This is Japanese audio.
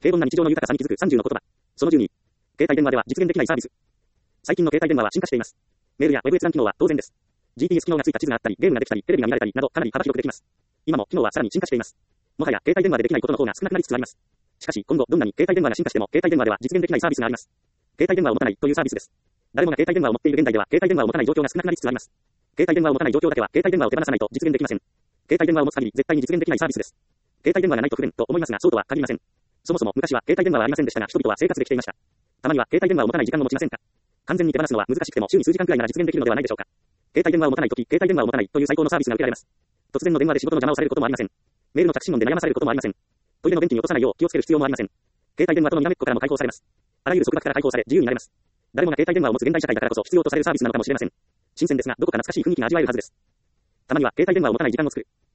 平凡な日常の豊かさに気づく30の言葉。その12。携帯電話では実現できないサービス。最近の携帯電話は進化しています。メールやウェブ閲覧機能は当然です。GPS 機能がついた地図があったり、ゲームができたり、テレビが見られたりなどかなり幅広くできます。今も機能はさらに進化しています。もはや携帯電話でできないことの方が少なくなりつつあります。しかし今後どんなに携帯電話が進化しても携帯電話では実現できないサービスがあります。携帯電話を持たないというサービスです。誰もが携帯電話を持っている現代では携帯電話を持たない状況が少なくなりつつあります。携帯電話を持たない状況だけは携帯電話を手放さないと実現できません。携帯電話を持つ限り絶対に実現できないサービスです。携帯電話がないと不便と思いますがそうとは限りません。そもそも昔は携帯電話はありませんでしたが人々は生活できていました。たまには携帯電話を持たない時間も持ちませんか？完全に手放すのは難しくても週に数時間くらいなら実現できるのではないでしょうか。携帯電話を持たないとき、携帯電話を持たないという最高のサービスが受けられます。突然の電話で仕事の邪魔をされることもありません。メールの着信音で悩まされることもありません。トイレの便器に落とさないよう気をつける必要もありません。携帯電話とのにらめっこからも解放されます。あらゆる束縛から解放され自由になれます。誰もが携帯電話を持つ現代社会だからこそ必要とされるサービスなのかもしれません。新鮮ですがどこか懐かしい雰囲気が味わえるはずです。たまには携帯電話を持たない時間を作る。